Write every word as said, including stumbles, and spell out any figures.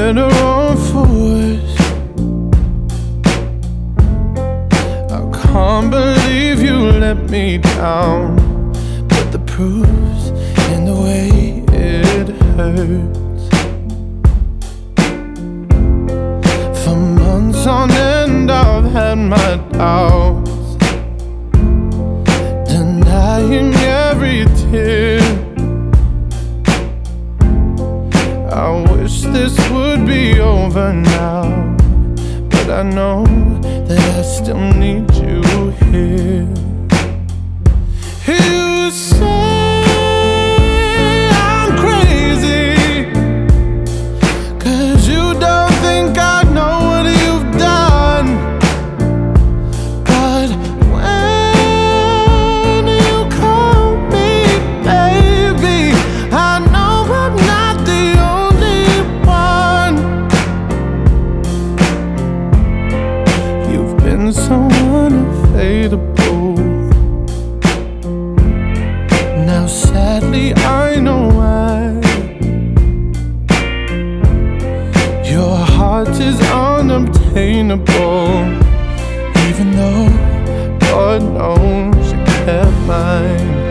better or for worse. I can't believe you let me down, but the proof's in the way it hurts. For months on end I've had my doubts, denying every tear. I wish this would be over now, but I know that I still need you here. You say I'm crazy, 'cause you don't think I know what you've done. But when you call me baby, I know I'm not the only one. You've been so unavailable. Now sadly I know why. Your heart is unobtainable, even though God knows you kept mine.